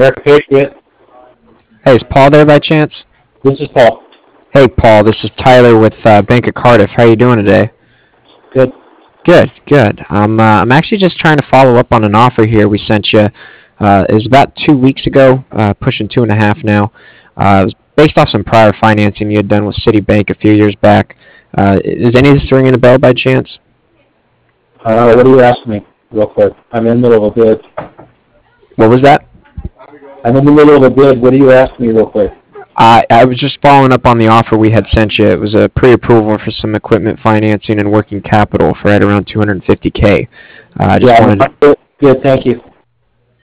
American Patriot. Hey, is Paul there by chance? This is Paul. Hey, Paul, this is Tyler with Bank of Cardiff. How you doing today? Good. Good, good. I'm actually just trying to follow up on an offer here we sent you. It was about 2 weeks ago, pushing 2.5 now. It was based off some prior financing you had done with Citibank a few years back. Is any of this ringing a bell by chance? What do you ask me, real quick? I'm in the middle of a bid. What was that? I'm in the middle of a bid. What do you ask me, real quick? I was just following up on the offer we had sent you. It was a pre-approval for some equipment financing and working capital for right around 250K. I just Yeah, wanted. good. Thank you.